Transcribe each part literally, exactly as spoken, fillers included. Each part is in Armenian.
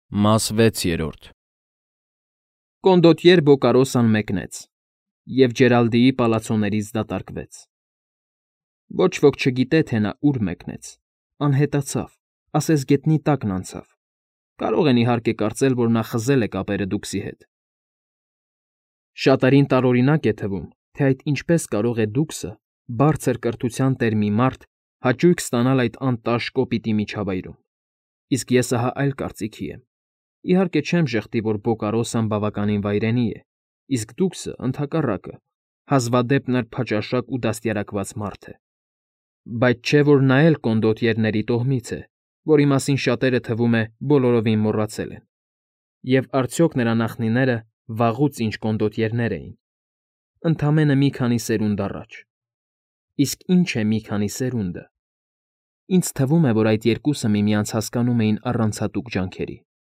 Մաս վեցերորդ Կոնդոտյեր Բոկարոսան մեկնեց, և Ջերալդիի պալացոներից դատարկվեց։ Ոչ ոք չգիտե, թե նա ուր մեկնեց, անհետացավ, ասես գետնի տակն անցավ, կարող են, իհարկե, կարծել, որ նա խզել է կապերը դուքսի հետ։ Շատերին տարօրինակ է թվում, թե այդ ինչպես կարող է դուքսը, բարձր կրթության տեր մի մարդ, հաճույք ստանալ այդ անտաշ կոպիտի միջավայրում, իսկ ես ահա այլ կարծիքի եմ։ Իհարկե չեմ ժխտի, որ Բոկարոսան բավականին վայրենի է, իսկ դուքսը, ընդհակառակը, հազվադեպ նրբաճաշակ ու դաստիարակված մարդ է։ Բայց չէ՞ որ նա էլ կոնդոտյերների տոհմից է, որի մասին շատերը, թվում է, բոլորովին մոռացել են։ Եվ արդյոք նրա նախնիները վաղուց ինչ կոնդոտյերներ էին։ Ընդամենը մի քանի սերունդ առաջ։ Իսկ ի՞նչ է մի քանի սերունդը։ Ինձ թվում է, որ այդ երկուսը միմյանց հասկանում էին առանցատուկ ջանքերի։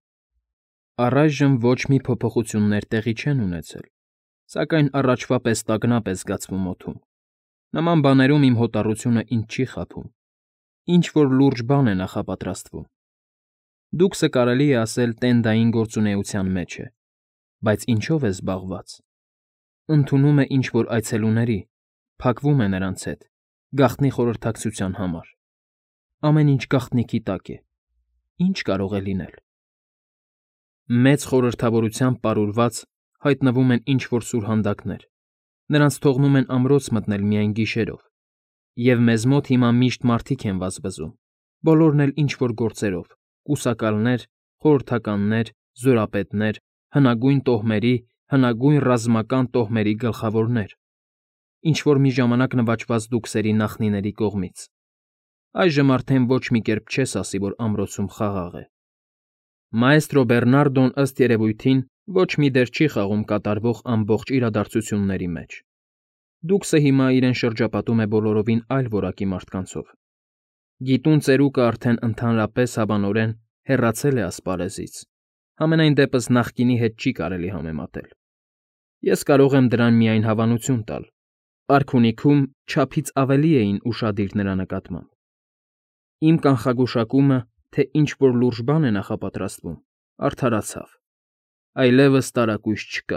Առայժմ ոչ մի փոփոխություններ տեղի չեն ունեցել, սակայն առաջվա պես տագնապ է զգացվում օդում։ Նման բաներում իմ հոտառությունը ինձ չի խաբում։ Ինչ֊որ լուրջ բան է նախապատրաստվում։ Դուքսը, կարելի է ասել, տենդային գործունեության մեջ է, բայց ինչո՞վ է զբաղված։ Ընդունում է ինչ֊որ այցելուների, փակվում է նրանց հետ, գաղտնի խորհրդակցության համար։ Ամեն ինչ գաղտնիքի տակ է։ Ինչ կարող է լինել։ Մեծ խորհրդավորությամբ պարուրված հայտնվում են ինչ֊որ սուրհանդակներ, նրանց թողնում են ամրոց մտնել միայն գիշերով, և մեզ մոտ հիմա միշտ մարդիկ են վազվզում, բոլորն էլ ինչ֊որ գործերով, կուսակալներ, խորհրդականներ, զորապետներ, հնագույն տոհմերի, հնագույն ռազմական տոհմերի գլխավորներ, ինչ֊որ մի ժամանակ նվաճված դուքսերի նախնիների կողմից։ Այժմ արդեն ոչ մի կերպ չես ասի, որ ամրոցում խաղաղ է։ Մայստրո Բերնարդոն, ըստ երևույթին, ոչ մի դեր չի խաղում կատարվող ամբողջ իրադարձությունների մեջ։ Դուքսը հիմա իրեն շրջապատում է բոլորովին այլ որակի մարդկանցով։ Գիտուն ծերուկը արդեն ընդհանրապես հավանորեն հեռացել է ասպարեզից, համենայն դեպս նախկինի հետ չի կարելի համեմատել։ Ես կարող եմ դրան միայն հավանություն տալ։ Արքունիքում չափից ավելի էին ուշադիր նրա նկատմամբ։ Իմ կանխագուշակումը, թե ինչ֊որ լուրջ բան է նախապատրաստվում, արդարացավ։ Այլևս տարակույս չկա։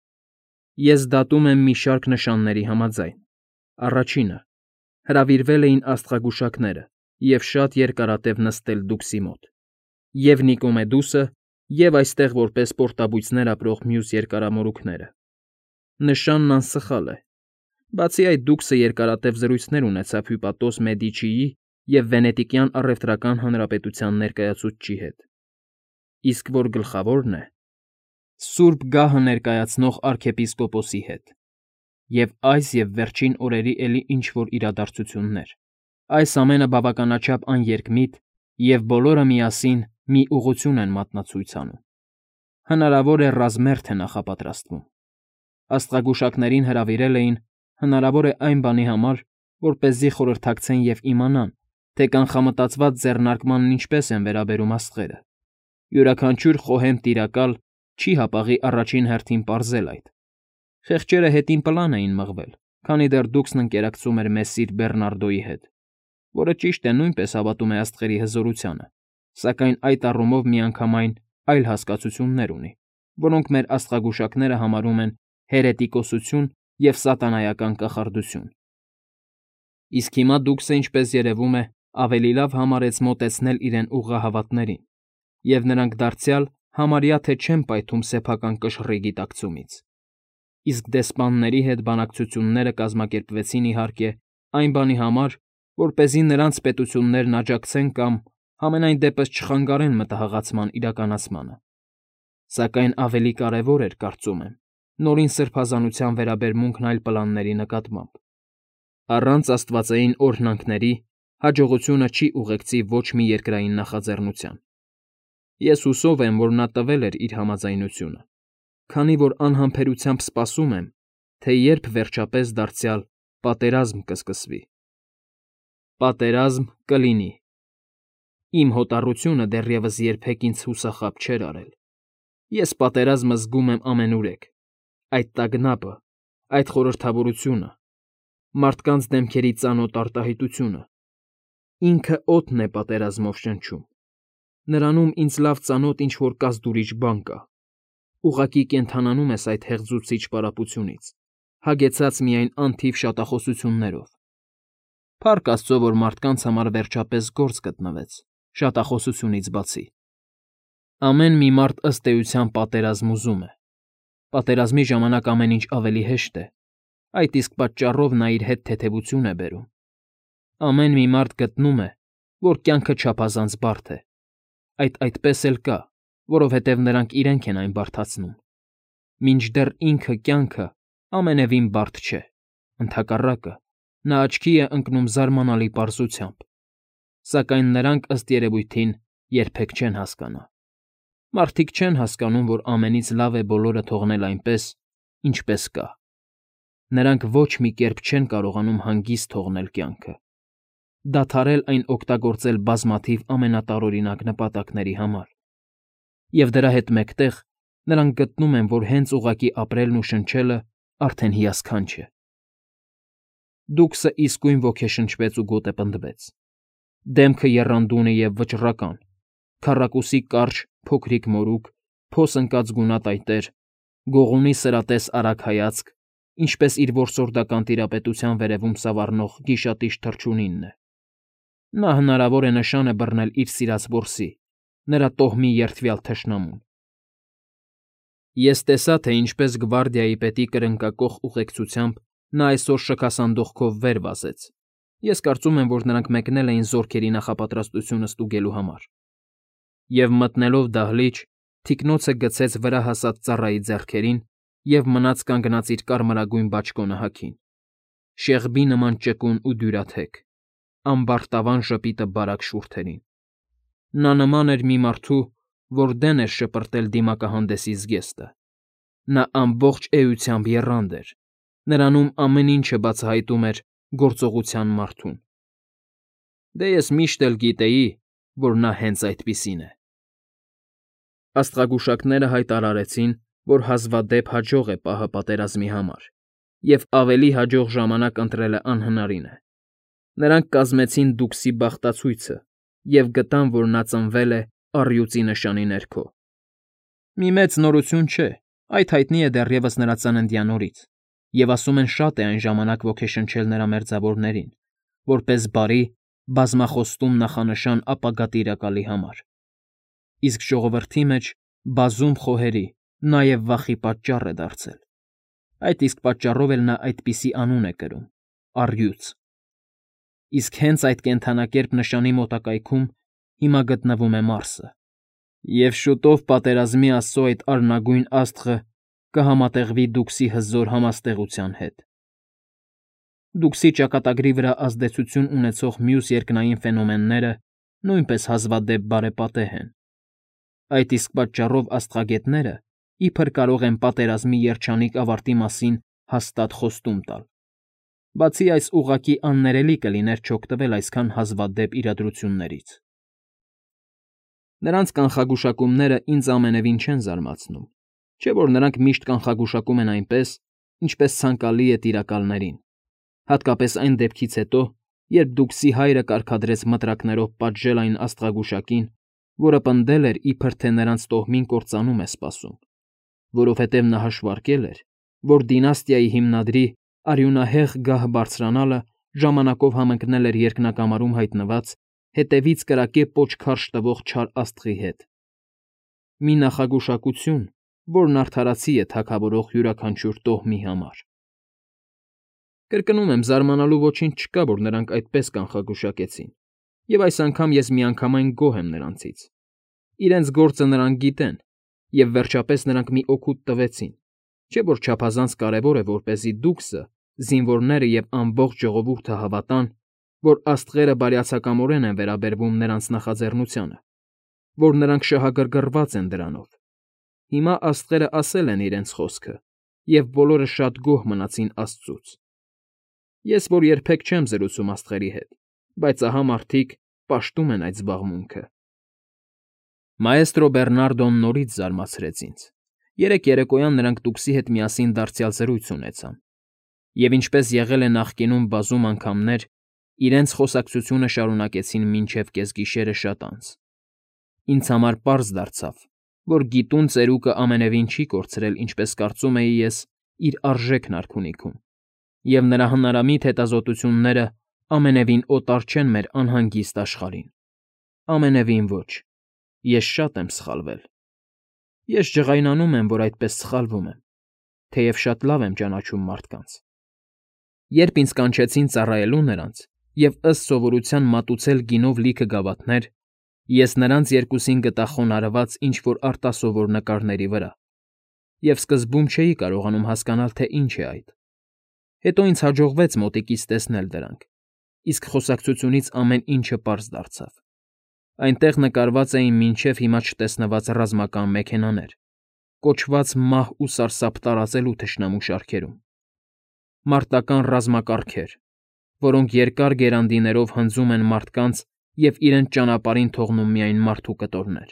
Ես դատում եմ մի շարք նշանների համաձայն։ Առաջինը՝ հրավիրվել էին աստղագուշակները և շատ երկարատև նստել դուքսի մոտ, և Նիկոմեդուսը, և այստեղ որպես պորտաբույծներ ապրող մյուս երկարամորուքները։ Նշանն անսխալ է։ Բացի այդ, դուքսը երկարատև զրույցներ ունեցավ Հյուպատոս Մեդիչիի և Վենետիկյան առևտրական հանրապետության ներկայացուցչի հետ։ Իսկ որ գլխավորն է, Սուրբ գահը ներկայացնող արքեպիսկոպոսի հետ։ Եվ այս և վերջին օրերի էլի ինչ֊որ իրադարձություններ։ Այս ամենը բավականաչափ աներկմիտ, և բոլորը միասին մի ուղղություն են մատնացույց անում։ Հնարավոր է ռազմերթ է նախապատրաստվում։ Աստղագուշակներին հրավիրել էին, հնարավոր է այն բանի համար, որպեսզի խորհրդակցեն և իմանան, թե կանխամտածված ձեռնարկմանն ինչպես են վերաբերում աստղերը։ Յուրաքանչյուր խոհեմ տիրակալ չի հապաղի առաջին հերթին պարզել այդ։ Խեղճերը հետին պլան էին մղվել, քանի դեռ դուքսն ընկերակցում էր Մեսսիր Բերնարդոյի հետ, որը, ճիշտ է, նույնպես հավատում է աստղերի հզորությանը, սակայն այդ առումով միանգամայն այլ հասկացություններ ունի, որոնք մեր աստղագուշակները համարում են հերետիկոսություն և սատանայական կախարդություն։ Իսկ հիմա դուքսը, ինչպես երևում է, ավելի լավ համարեց մոտեցնել իրեն ուղղահավատներին, և նրանք դարձյալ համարյա թե չեն պայթում սեփական կշռի գիտակցումից։ Իսկ դեսպանների հետ բանակցությունները կազմակերպվեցին, իհարկե, այն բանի համար, որպեսզի նրանց պետություններն աջակցեն կամ, համենայն դեպս, չխանգարեն մտահղացման իրականացմանը։ Սակայն ավելի կարևոր էր, կարծում եմ, նորին սրբազանության վերաբերմունքն այլ պլանների նկատմամբ։ Առանց աստվածային օրհնանքների հաջողությունը չի ուղեկցի ոչ մի երկրային նախաձեռնության։ Ես հուսով եմ, որ նա տվել էր իր համաձայնությունը, քանի որ անհամբերությամբ սպասում եմ, թե երբ վերջապես դարձյալ պատերազմ կսկսվի։ Պատերազմ կլինի։ Իմ հոտառությունը դեռևս երբեք ինձ հուսախաբ չէր արել։ Ես պատերազմը զգում եմ ամենուրեք։ Այդ տագնապը, այդ խորհրդավորությունը, մարդկանց դեմքերի ծանոթ արտահայտությունը։ Ինքը օդն է պատերազմով շնչում։ Նրանում ինձ լավ ծանոթ ինչ-որ կազդուրիչ բան կա։ Ուղղակի կենդանանում ես այդ հեղձուցիչ պարապությունից, հագեցած միայն անթիվ շատախոսություններով։ Փառք Աստծո, որ մարդկանց համար վերջապես գործ գտնվեց, շատախոսությունից բացի։ Ամեն մի մարդ ըստ էության պատերազմ ուզում է։ Պատերազմի ժամանակ ամեն ինչ ավելի հեշտ է, այդ իսկ պատճառով նա իր հետ թեթևություն է բերում։ Ամեն մի մարդ գտնում է, որ կյանքը չափազանց բարդ է։ Այդ այդպես էլ կա, որովհետև նրանք իրենք են այն բարդացնում։ Մինչդեռ ինքը կյանքը ամենևին բարդ չէ, ընդհակառակը, նա աչքի է ընկնում զարմանալի պարզությամբ, սակայն նրանք ըստ երևույթին երբեք չեն հասկանա։ Մարդիկ չեն հասկանում, որ ամենից լավ է բոլորը թողնել այնպես, ինչպես կա։ Նրանք ոչ մի կերպ չեն կարողանում հանգիստ թողնել կյանքը, դադարել այն օգտագործել բազմաթիվ ամենատարօրինակ նպատակների համար։ Եվ դրա հետ մեկտեղ նրանք գտնում են, որ հենց ուղղակի ապրելն ու շնչելը արդեն հիասքանչ է։ Դուքսը իսկույն ոգեշնչվեց ու գոտեպնդվեց։ Դեմքը եռանդուն է և վճռական, քառակուսի կարճ, փոքրիկ մորուք, փոս ընկած գունատ այտեր, գողունի սրատես արագ հայացք, ինչպես իր որսորդական տիրապետության վերևում սավառնող գիշատիչ թռչունինն է։ Նա հնարավոր է նշան է բռնել իր սիրած որսի, նրա տոհմի երդվյալ թշնամուն։ Ես տեսա, թե ինչպես գվարդիայի պետի կրնկակոխ ուղեկցությամբ նա այսօր շքասանդուղքով վեր վազեց։ Ես կարծում եմ, որ նրանք մեկնել էին զորքերի նախապատրաստությունը ստուգելու համար։ Եվ մտնելով դահլիճ, թիկնոցը գցեց վրա հասած ծառայի ձեռքերին և մնաց կանգնած իր կարմրագույն բաճկոնը հագին։ Շեղբի նման ճկուն ու դյուրաթեք, ամբարտավան ժպիտը բարակ շուրթերին։ Նա նման էր մի մարդու, որ դեն էր շպրտել դիմակահանդեսի զգեստը։ Նա ամբողջ էությամբ եռանդ էր, նրանում ամեն ինչը բացահայտում էր գործողության մարդուն։ Դե ես միշտ էլ գիտեի, որ նա հենց այդպիսին է։ Աստղագուշակները հայտարարեցին, որ հազվադեպ հաջող է պահը պատերազմի համար, և ավելի հաջող ժամանակ ընտրելը անհնարին է։ Նրանք կազմեցին Դուքսի բախտացույցը և գտան, որ նա ծնվել է առյուծի նշանի ներքո։ Մի մեծ նորություն չէ, այդ հայտնի է դեռևս նրա ծննդյան օրից, և ասում են շատ է այն ժամանակ ոգեշնչել նրա մերձավորներին, որպես բարի, բազմախոստում նախանշան ապագա տիրակալի համար։ Իսկ ժողովրդի մեջ բազում խոհերի, նաև վախի պատճառ է դարձել։ Այդ իսկ պատճառով էլ նա այդպիսի անուն է կրում՝ առյուծ։ Իսկ հենց այդ կենդանակերպ նշանի մոտակայքում հիմա գտնվում է Մարսը, և շուտով պատերազմի աստծո այդ արնագույն աստղը կհամատեղվի Դուքսի հզոր համաստեղության հետ։ Դուքսի ճակատագրի վրա ազդեցություն ունեցող մյուս երկնային ֆենոմենները նույնպես հազվադեպ բարեպատեհ են։ Այդ իսկ պատճառով աստղագետները իբր կարող են պատերազմի երջանիկ ավարտի մասին հաստատ խոստում տալ։ Բացի այս, ուղղակի աններելի կլիներ չօգտվել այսքան հազվադեպ իրադրություններից։ Նրանց կանխագուշակումները ինձ ամենևին չեն զարմացնում, չէ՞ որ նրանք միշտ կանխագուշակում են այնպես, ինչպես ցանկալի է տիրակալներին, հատկապես այն դեպքից հետո, երբ Դուքսի հայրը կարգադրեց մտրակներով պատժել այն աստղագուշակին, որը պնդել էր, իբր թե նրանց տոհմին կործանում է սպասում, որովհետև նա հաշվարկել էր, որ դինաստիայի հիմնադրի արյունահեղ գահը բարձրանալը ժամանակով համընկնել էր երկնակամարում հայտնված, հետևից կրակե պոչ քարշ տվող չար աստղի հետ։ Մի նախագուշակություն, որն արդարացի է թագավորող յուրաքանչյուր տոհմի համար։ Կրկնում եմ, զարմանալու ոչինչ չկա, որ նրանք այդպես կանխագուշակեցին, և այս անգամ ես միանգամայն գոհ եմ նրանցից։ Իրենց գործը նրանք գիտեն, և վերջապես նրանք մի օգուտ տվեցին, չէ՞ որ չափազանց կարևոր է, որպեսզի Դուքսը, զինվորները և ամբողջ ժողովուրդը հավատան, որ աստղերը բարյացակամորեն են վերաբերվում նրանց նախաձեռնությանը, որ նրանք շահագրգռված են դրանով։ Հիմա աստղերը ասել են իրենց խոսքը, և բոլորը շատ գոհ մնացին Աստծուց։ Ես որ երբեք չեմ զրուցում աստղերի հետ, բայց ահա մարդիկ պաշտում են այդ զբաղմունքը։ Մաեստրո Բեռնարդոն նորից զարմացրեց ինձ։ Երեկ երեկոյան նրանք Դուքսի հետ միասին դարձյալ զրույց ունեցան, և ինչպես եղել է նախկինում բազում անգամներ, իրենց խոսակցությունը շարունակեցին մինչև կեսգիշերը շատ անց։ Ինձ համար պարզ դարձավ, որ գիտուն ծերուկը ամենևին չի կորցրել, ինչպես կարծում էի ես, իր արժեքն արքունիքում, և նրա հնարամիտ հետազոտությունները ամենևին օտար չեն մեր անհանգիստ աշխարհին։ Ամենևին ոչ, ես շատ եմ սխալվել։ Ես ջղայնանում եմ, որ այդպես սխալվում եմ, թեև շատ լավ եմ ճանաչում մարդկանց։ Երբ ինձ կանչեցին ծառայելու նրանց և ըստ սովորության մատուցել գինով լիքը գավաթներ, ես նրանց երկուսին գտա խոնարհված ինչ֊որ արտասովոր նկարների վրա, և սկզբում չէի կարողանում հասկանալ, թե ինչ է այդ։ Հետո ինձ հաջողվեց մոտիկից տեսնել դրանք, իսկ խոսակցությունից ամեն ինչը պարզ դարձավ։ Այնտեղ նկարված էին մինչև հիմա չտեսնված ռազմական մեքենաներ, կոչված մահ ու սարսափ տարածելու թշնամու շարքերում, մարտական ռազմակարգեր, որոնք երկար գերանդիներով հնձում են մարդկանց և իրենց ճանապարհին թողնում միայն մարդու կտորներ,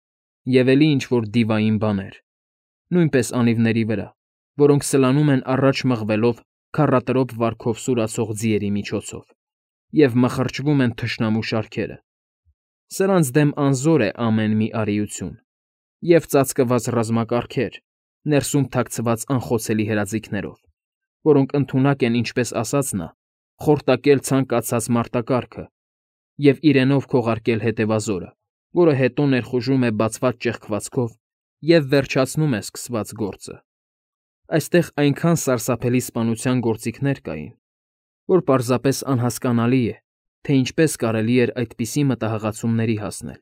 և էլի ինչ֊որ դիվային բաներ, նույնպես անիվների վրա, որոնք սլանում են առաջ մղվելով քառատրոփ վարքով սուրացող ձիերի միջոցով և մխրճվում են թշնամու շարքերը։ Սրանց դեմ անզոր է ամեն մի արիություն, և ծածկված ռազմակարգեր, ներսում թաքցված անխոցելի հրաձիգներով, որոնք ընդունակ են, ինչպես ասաց նա, խորտակել ցանկացած մարտակառքը և իրենով քողարկել հետևազորը, որը հետո ներխուժում է բացված ճեղքվածքով և վերջացնում է սկսված գործը։ Այստեղ այնքան սարսափելի սպանության գործիքներ կային, որ պարզապես անհասկանալի է, թե ինչպես կարելի էր այդպիսի մտահղացումների հասնել։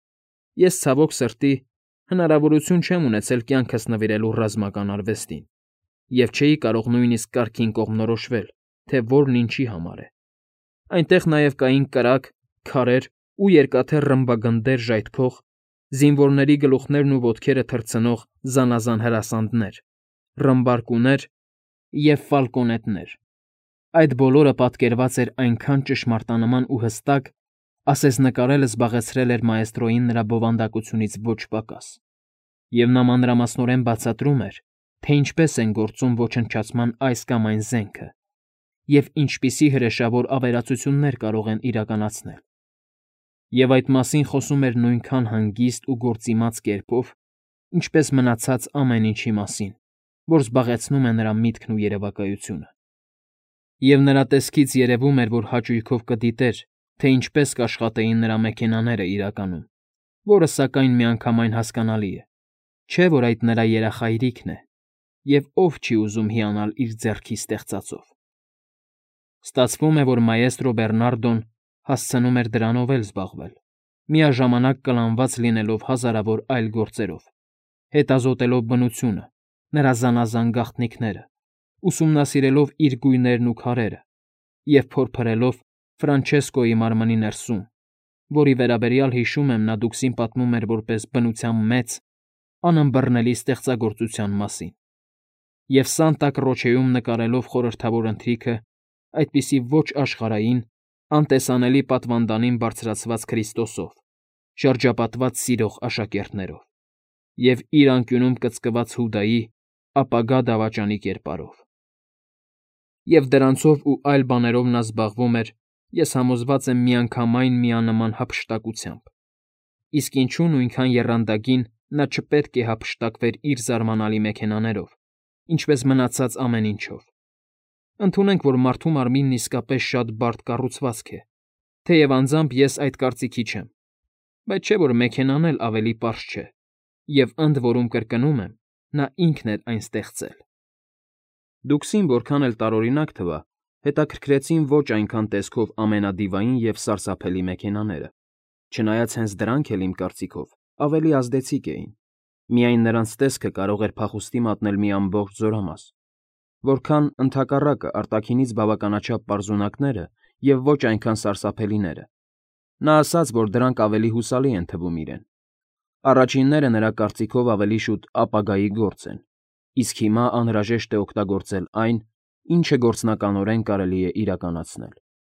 Ես, ցավոք սրտի, հնարավորություն չեմ ունեցել կյանքս նվիրելու ռազմական արվեստին և չէի կարող նույնիսկ կարգին կողմնորոշվել, թե որն ինչի համար է։ Այնտեղ նաև կային կրակ, քարեր ու երկաթե ռմբագնդեր ժայթքող, զինվորների գլուխներն ու ոտքերը թռցնող զանազան հրասանդներ, ռմբարկուներ և ֆալկոնետներ։ Այդ բոլորը պատկերված էր այնքան ճշմարտանման ու հստակ, ասես նկարելը զբաղեցրել էր մաեստրոյին նրա բովանդակությունից ոչ պակաս, և նա մանրամասնորեն բացատրում էր, թե ինչպես են գործում ոչնչացման այս կամ այն զենքը և ինչպիսի հրեշավոր ավերածություններ կարող են իրականացնել։ Եվ այդ մասին խոսում էր նույնքան հանգիստ ու գործիմաց կերպով, ինչպես մնացած ամեն ինչի մասին, որ զբաղեցնում է նրա միտքն ու երևակայությունը։ Եվ նրա տեսքից երևում էր, որ հաճույքով կդիտեր, թե ինչպես կաշխատեին նրա մեքենաները իրականում, որը, սակայն, միանգամայն հասկանալի է, չէ՞ որ այդ նրա երախայրիկն է, և ով չի ուզում հիանալ իր ձեռքի ստեղծածով։ Ստացվում է, որ մայեստրո Բեռնարդոն հասցնում էր դրանով էլ զբաղվել, միաժամանակ կլանված լինելով հազարավոր այլ գործերով, հետազոտելով բնությունը, նրա զանազան գաղտնիքները, ուսումնասիրելով իր գույներն ու քարերը և փորփրելով Ֆրանչեսկոյի մարմնի ներսում, որի վերաբերյալ, հիշում եմ, նա դուքսին պատմում էր որպես բնության մեծ, անըմբռնելի ստեղծագործության մասին, և Սանտա Կրոչեում նկարելով խորհրդավոր ընթրիքը այդպիսի ոչ աշխարհային, անտեսանելի պատվանդանին բարձրացված Քրիստոսով, շրջապատված սիրող աշակերտներով, և իր անկյունում կծկված Հուդայի ապագա դավաճանի կերպարով։ Եվ դրանցով ու այլ բաներով նա զբաղվում էր, ես համոզված եմ, միանգամայն միանման հափշտակությամբ, իսկ ինչու նույնքան եռանդագին նա չպետք է հափշտակվեր իր զարմանալի մեքենաներով, ինչպես մնացած ամեն ինչով։ Ընդունենք, որ մարդու մարմինն իսկապես շատ բարդ կառուցվածք է, թեև անձամբ ես այդ կարծիքի չեմ, բայց չէ՞ որ մեքենան էլ ավելի պարզ չէ, և ընդ որում կրկնում եմ, նա ինքն էր այն ստեղծել։ Դուքսին որքան էլ տարօրինակ թվա, հետաքրքրեցին ոչ այնքան տեսքով ամենադիվային և սարսափելի մեքենաները, չնայած հենց դրանք էլ, իմ կարծիքով, ավելի ազդեցիկ էին։ Միայն նրանց տեսքը կարող էր փախուստի մատնել մի ամբողջ զորամաս, որքան, ընդհակառակը, արտաքինից բավականաչափ պարզունակները և ոչ այնքան սարսափելիները։ Նա ասաց, որ դրանք ավելի հուսալի են թվում իրեն։ Առաջինները, նրա կարծիքով, ավելի շուտ ապագայի գործ են, իսկ հիմա անհրաժեշտ է օգտագործել այն, ինչը գործնականորեն կարելի է իրականացնել։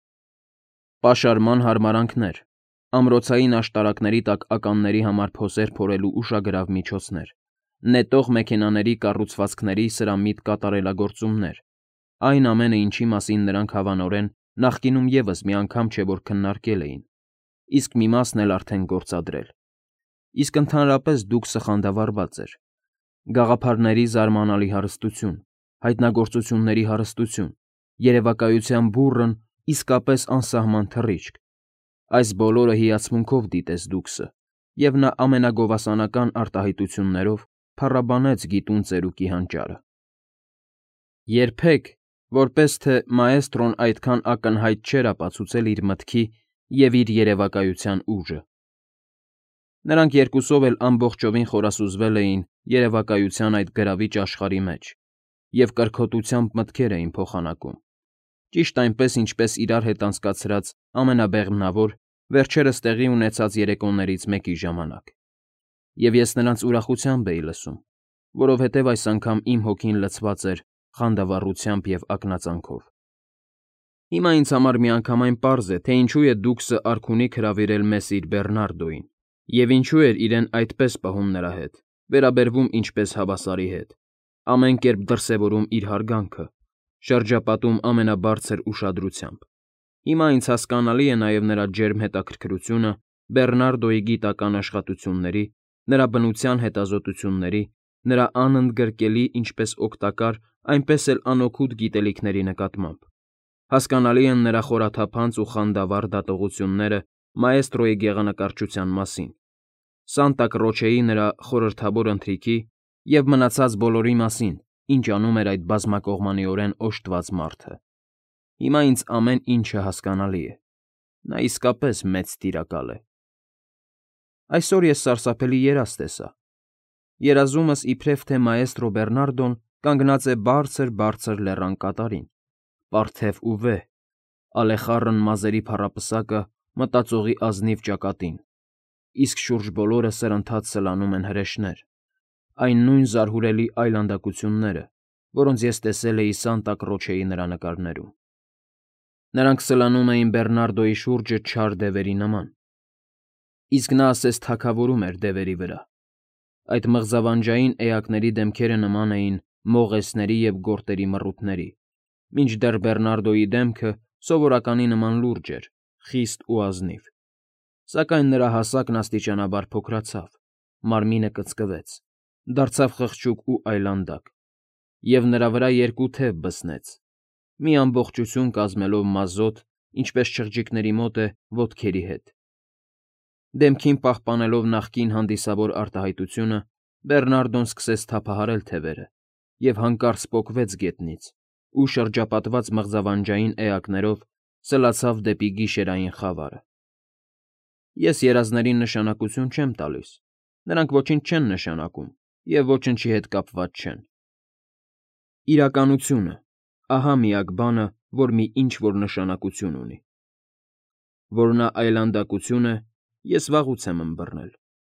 Պաշարման հարմարանքներ, ամրոցային աշտարակների տակ ականների համար փոսեր փորելու ուշագրավ միջոցներ, նետող մեքենաների կառուցվածքների սրամիտ կատարելագործումներ, այն ամենը, ինչի մասին նրանք հավանորեն նախկինում ևս մի անգամ չէ որ քննարկել էին, իսկ մի մասն էլ արդեն գործադրել։ իսկ ընդհանրապես Դուքսը խանդավառված էր։ Գաղափարների զարմանալի հարստություն, հայտնագործությունների հարստություն, երևակայության բուռն, իսկապես անսահման թռիչք։ Այս բոլորը հիացմունքով դիտեց Դուքսը, և նա ամենագովասանական արտահայտություններով փառաբանեց գիտուն ծերուկի հանճարը։ Երբեք, որպես թե մաեստրոն այդքան ակնհայտ չէր ապացուցել իր մտքի և իր երևակայության ուժը։ Նրանք երկուսով էլ ամբողջովին խորասուզվել էին երևակայության այդ գրավիչ աշխարհի մեջ և կրքոտությամբ մտքեր էին փոխանակում, ճիշտ այնպես, ինչպես իրար հետ անցկացրած ամենաբեղմնավոր, վերջերս տեղի ունեցած երեկոներից մեկի ժամանակ։ Եվ ես նրանց ուրախությամբ էի լսում, որովհետև այս անգամ իմ հոգին լցված էր խանդավառությամբ և ակնածանքով։ Հիմա ինձ համար միանգամայն պարզ է, թե ինչու է Դուքսը արքունիք հրավիրել Մեսիր Բերնարդոյին, և ինչու էր իրեն այդպես պահում նրա հետ, վերաբերվում ինչպես հավասարի հետ, ամեն կերպ դրսևորում իր հարգանքը, շրջապատում ամենաբարձր ուշադրությամբ։ Հիմա ինձ հասկանալի է նաև նրա ջերմ հետաքրքրությունը Բերնարդոյի գիտական աշխատությունների, նրա բնության հետազոտությունների, նրա անընդգրկելի ինչպես օգտակար, այնպես էլ անօգուտ գիտելիքների նկատմամբ։ Հասկանալի են նրա խորաթափանց ու խանդավառ դատողությունները մաեստրոյի գեղանկարչության մասին, Սանտա Կրոչեի նրա խորհրդավոր ընթրիքի և մնացած բոլորի մասին, ինչ անում էր այդ բազմակողմանիորեն օժտված մարդը։ Հիմա ինձ ամեն ինչը հասկանալի է։ Նա իսկապես մեծ տիրակալ է։ Այսօր ես սարսափելի երազ տեսա։ Երազումս իբրև թե մաեստրո Բերնարդոն կանգնած է բարձր֊բարձր լեռան կատարին, պարթև ու վեհ, ալեխառն մազերի փառապսակը մտածողի ազնիվ ճակատին, իսկ շուրջ բոլորը սրընթաց սլանում են հրեշներ, այն նույն զարհուրելի այլանդակությունները, որոնց ես տեսել էի Սանտա Կրոչեի նրա նկարներում։ Նրանք սլանում էին Բերնարդոյի շուրջը չար դևերի նման, իսկ նա ասես թագավորում էր դևերի վրա։ Այդ մղձավանջային էակների դեմքերը նման էին մողեսների և գորտերի մռութների, մինչդեռ Բերնարդոյի դեմքը սովորականի նման լուրջ էր, խիստ ու ազնիվ։ Սակայն նրա հասակն աստիճանաբար փոքրացավ, մարմինը կծկվեց, դարձավ խղճուկ ու այլանդակ, և նրա վրա երկու թև բսնեց, մի ամբողջություն կազմելով մազոտ, ինչպես չղջիկների մոտ է ոտքերի հետ։ Դեմքին պահպանելով նախկին հանդիսավոր արտահայտությունը, Բերնարդոն սկսեց թափահարել թևերը և հանկարծ պոկվեց գետնից ու, շրջապատված մղձավանջային էակներով, սլացավ դեպի գիշերային խավարը։ Ես երազներին նշանակություն չեմ տալիս, նրանք ոչինչ չեն նշանակում և ոչնչի հետ կապված չեն։ Իրականությունը, ահա միակ բանը, որ մի ինչ֊որ նշանակություն ունի։ Որ նա այլանդակություն է, ես վաղուց եմ ըմբռնել։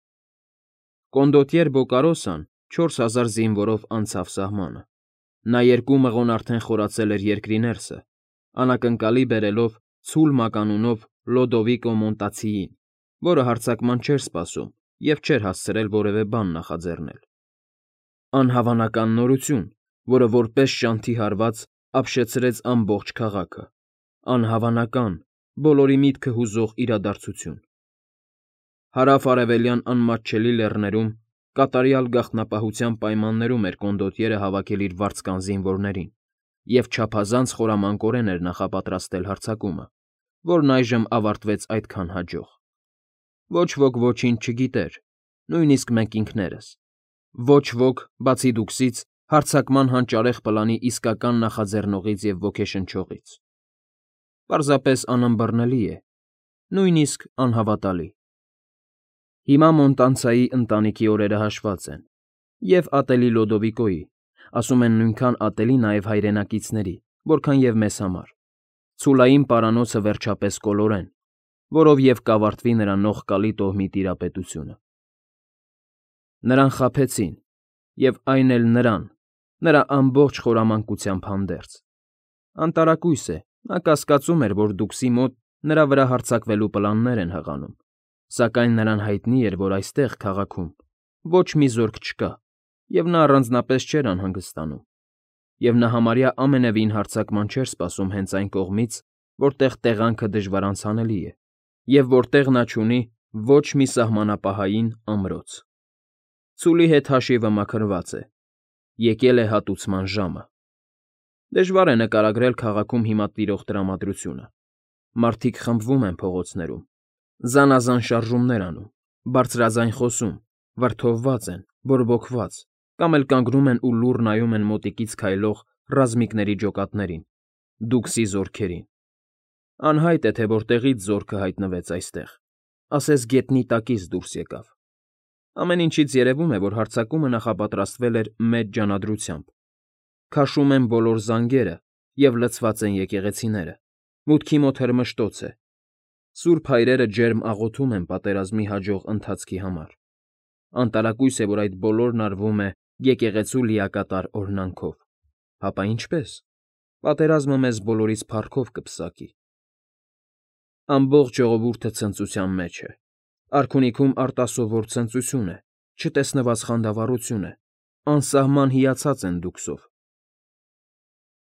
Կոնդոտյեր Բոկարոսան չորս հազար զինվորով անցավ սահմանը։ Նա երկու մղոն արդեն խորացել էր երկրի ներսը, անակնկալի բերելով ցուլ մականունով Լոդովիկո Մոնտացիին, որը հարձակման չէր սպասում և չէր հասցրել որևէ բան նախաձեռնել։ Անհավանական նորություն, որը որպես շանթի հարված ապշեցրեց ամբողջ քաղաքը, անհավանական, բոլորի միտքը հուզող իրադարձություն։ Հարավ֊արևելյան անմատչելի լեռներում կատարյալ գաղտնապահության պայմաններում էր կոնդոտյերը հավաքել իր վարձկան զինվորներին և չափազանց խորամանկորեն էր նախապատրաստել հարձակումը, որն այժմ ավարտվեց այդքան հաջող։ Ոչ ոք ոչինչ չգիտեր, նույնիսկ մենք ինքներս։ Ոչ ոք, բացի Դուքսից, հարձակման հանճարեղ պլանի իսկական նախաձեռնողից և ոգեշնչողից։ Պարզապես անըմբռնելի է, նույնիսկ անհավատալի։ Հիմա Մոնտանցայի ընտանիքի օրերը հաշված են, և ատելի Լոդովիկոյի, ասում են նույնքան ատելի նաև հայրենակիցների, որքան և մեզ համար։ Ցուլային պարանոցը վերջապես կոլորեն, որով և կավարտվի նրա նողկալի տոհմի տիրապետությունը։ Նրան խաբեցին, և այն էլ նրան, նրա ամբողջ խորամանկությամբ հանդերձ։ Անտարակույս է, նա կասկածում էր, որ Դուքսի մոտ նրա վրա հարձակվելու պլաններ են հղանում, սակայն նրան հայտնի էր, որ այստեղ, քաղաքում, ոչ մի զորք չկա, և նա առանձնապես չէր անհանգստանում, և նա համարյա ամենևին հարձակման չէր սպասում հենց այն կողմից, որտեղ տեղանքը դժվար անցանելի է, և որտեղ նա չունի Ոչ մի սահմանապահային ամրոց։ Ցուլի հետ հաշիվը մաքրված է։ Եկել է հատուցման ժամը։ Դժվար է նկարագրել քաղաքում հիմա տիրող տրամադրությունը։ Մարդիկ խմբվում են փողոցներում, զանազան շարժումներ անում, բարձրաձայն խոսում, վրդովված են, բորբոքված, կամ էլ կանգնում են ու լուռ նայում են մոտիկից քայլող ռազմիկների ջոկատներին, դուքսի զորքերին։ Անհայտ է, թե որտեղից զորքը հայտնվեց այստեղ, ասես գետնի տակից դուրս եկավ։ Ամեն ինչից երևում է, որ հարձակումը նախապատրաստվել էր մեծ ջանադրությամբ։ Քաշում են բոլոր զանգերը և լցված են եկեղեցիները, մուտքի մոտ հրմշտոց է։ Սուրբ հայրերը ջերմ աղոթում են պատերազմի հաջող ընթացքի համար։ Անտարակույս է, որ այդ բոլորն արվում է եկեղեցու լիակատար օրհնանքով։ Հապա ինչպե՞ս։ Պատերազմը մեզ բոլորիս փառքով կպսակի։ Ամբողջ ժողովուրդը ցնծության մեջ է։ Արքունիքում արտասովոր ցնծություն է, չտեսնված խանդավառություն է, անսահման հիացած են դուքսով։